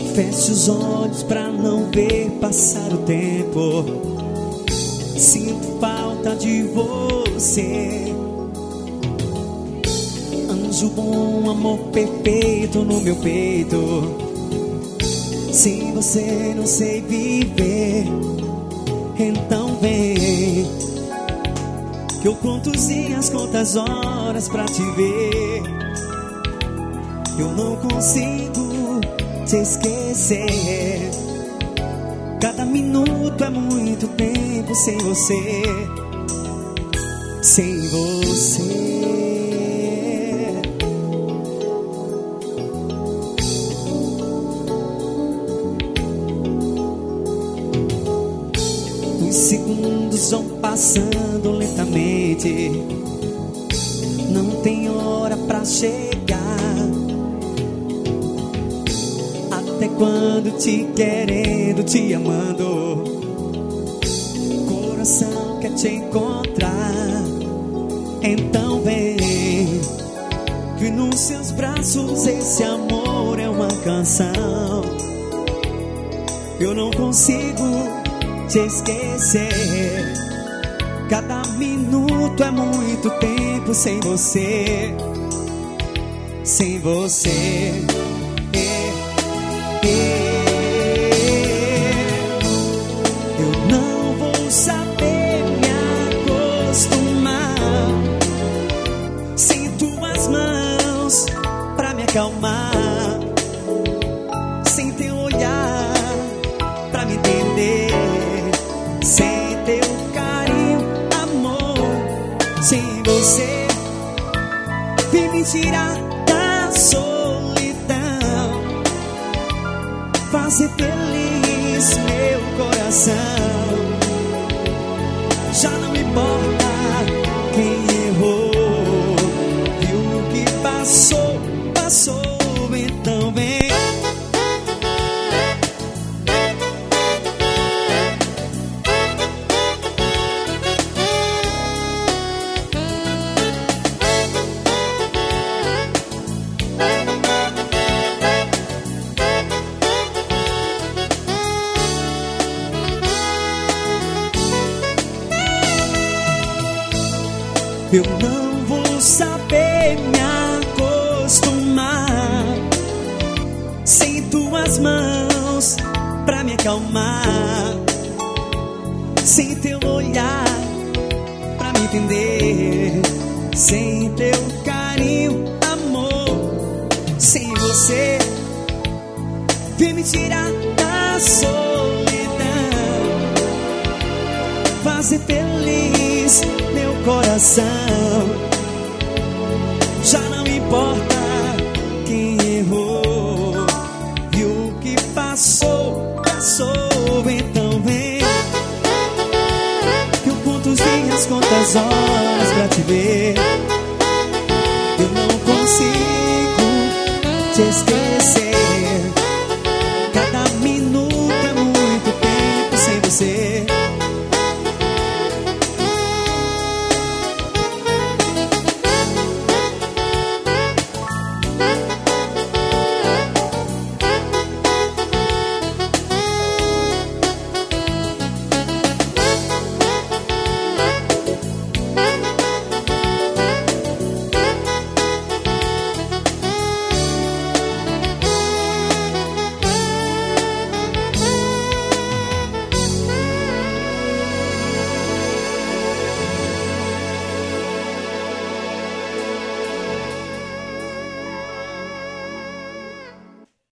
Feche os olhos pra não ver passar o tempo. Sinto falta de você. Anjo bom, amor perfeito no meu peito. Sem você não sei viver. Então vem, que eu conto os dias, conto as horas pra te ver. Eu não consigo te esquecer. Cada minuto é muito tempo sem você. Sem você. Os segundos vão passando lentamente. Não tem hora pra chegar. Até quando te querendo, te amando. Coração quer te encontrar. Então vem, que nos seus braços esse amor é uma canção. Eu não consigo te esquecer. Cada minuto é muito tempo sem você. Sem você. Eu não vou saber me acostumar sem tuas mãos pra me acalmar, sem teu olhar pra me entender, sem teu carinho, amor. Sem você, vem me tirar da solidão, fazer feliz meu coração. Já não importa quem errou, e o que passou, passou. Então vem. Eu não vou saber me acostumar sem tuas mãos pra me acalmar, sem teu olhar pra me entender, sem teu carinho, amor. Sem você, vem me tirar da solidão, fazer feliz meu coração. Já não importa quem errou, e o que passou, passou. Então vem, que eu conto os dias, conto as horas pra te ver. Eu não consigo